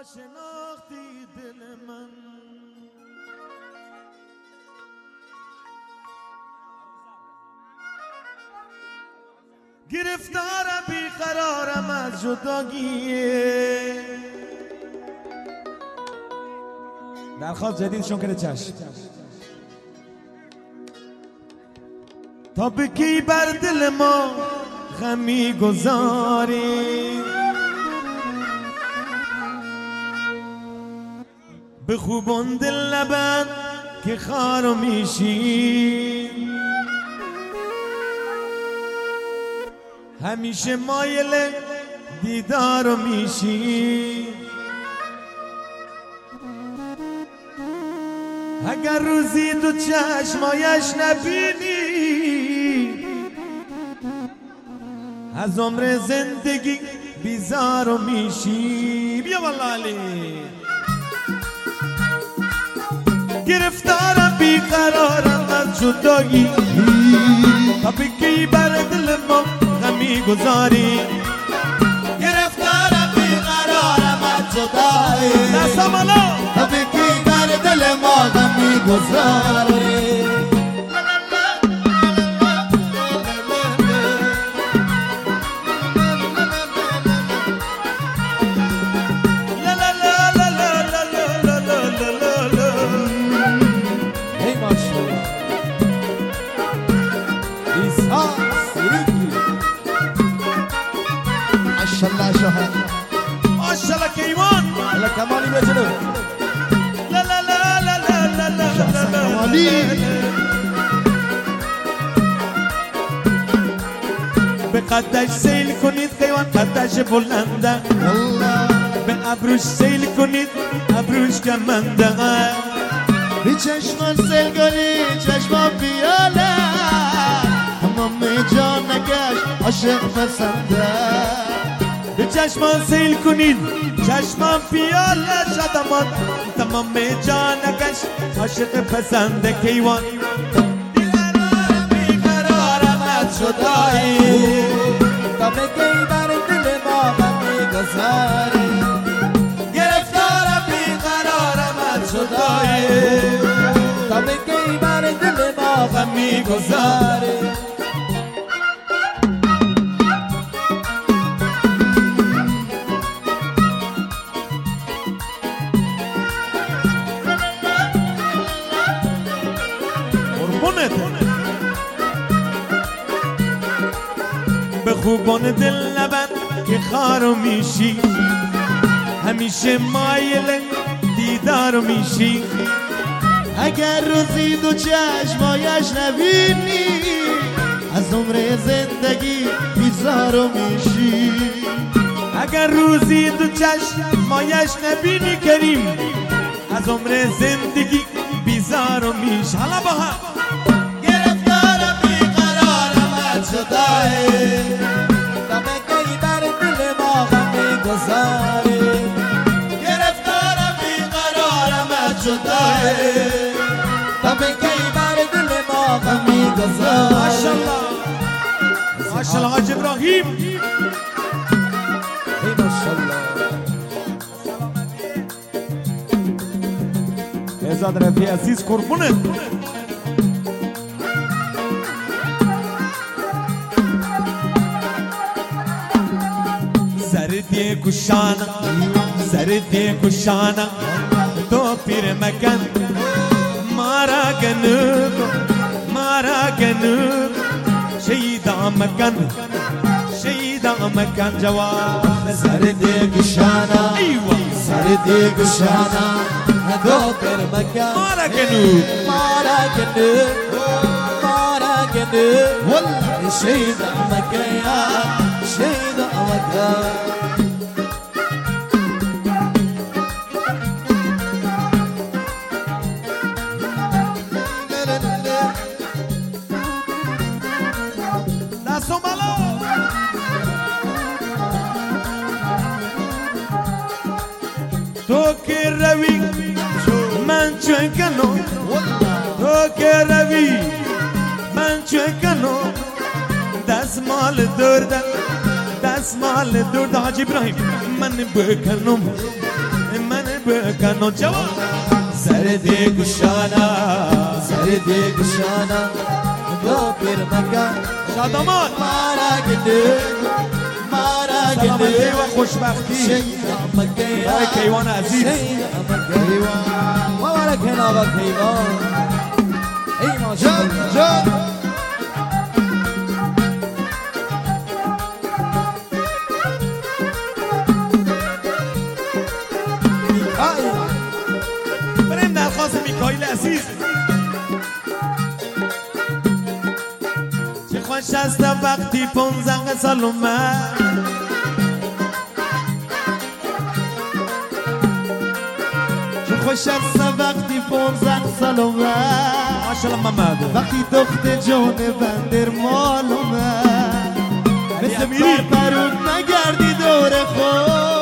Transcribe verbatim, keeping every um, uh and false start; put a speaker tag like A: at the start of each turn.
A: شناختی دل من گرفتارم بیقرارم از جداگیه درخواست جدیدشون کنه چشم تا بکی بر دل ما غمی گذاری به خوبان دل لبن که خارو میشی همیشه مایل دیدارو میشی اگر روزی تو چشمایش نبینی از عمر زندگی بیزارو میشی بیا والله علی گرفتارم بیقرارم از جدایی تا بگی بر دل ما غمی گذاری
B: گرفتارم بیقرارم از جدایی
A: دستم علا
B: تا بگی بر دل ما غمی گذاری ماشاءالله شوهر
A: ماشاءالله کیوان
B: الله کمالی بجنو
A: لا لا لا لا لا لا لا
B: کمالی
A: به قدش سیل کنید کیوان قدش بلنده به ابروش سیل کنید ابروش کمنده
B: بی چشمان سیل کنید چشمان بیاله تمام جان نگشت عاشق پسنده
A: به چشمان سیل کنید چشمان پیاله شدمان تمام جانکش عاشق پسند کیوان
B: بیقرارم بیقرارم از جدایی تا بگی بر دل ما غمی گذاری گرفتارم بیقرارم از جدایی تا بگی بر دل ما غمی گذاری
A: به خوبان دل لبن که خارو میشی همیشه مایل دیدارو میشی
B: اگر روزی دو چشمایش نبینی از عمر زندگی بیزارو میشی
A: اگر روزی دو چشمایش نبینی کریم از عمر زندگی بیزارو میشی حالا با هم
B: گرفتارم بیقرارم از جدایی تا بگی بر دل ما غمی گذاری گرفتارم بیقرارم از جدایی تا بگی بر دل ما غمی گذاری
A: ماشاءالله ماشاءالله حاج ابراهیم
B: ای ماشاءالله
A: ازاد رفی عزیز قربونت سردی کشانا سردی کشانا تو پیر مکن مارا گنوب مارا گنوب شیدا مکن شیدا مکن جواب
B: سردی کشانا
A: ایوه
B: سردی کشانا دو پیر مکن
A: مارا گنوب
B: مارا گنوب مارا گنوب والله شیدا مکن یا شیدا مکن
A: تو که روی من چون کنم تو که روی من چون کنم دستمال درد دستمال درد حاج ابراهیم من بکنم من بکن و جوان
B: سر دیگشانا سر دیگشانا دو پیر مکن
A: شادمان
B: مارا گله مارا گله
A: سلامتی و خوشبختی
B: شیعه مکیوان
A: برای کیوان عزیز
B: شیعه مکیوان مبارک نابا کیوان ای ماشاءالله جان
A: بریم درخواست میکائیل عزیز چه خوش است وقتی پونزده سال اومد
B: چه خوش است وقتی پونزده سال اومد
A: ماشاءالله محمد
B: وقتی دخت جان بندر مال اومد مثل پرپرون نگردی دور خود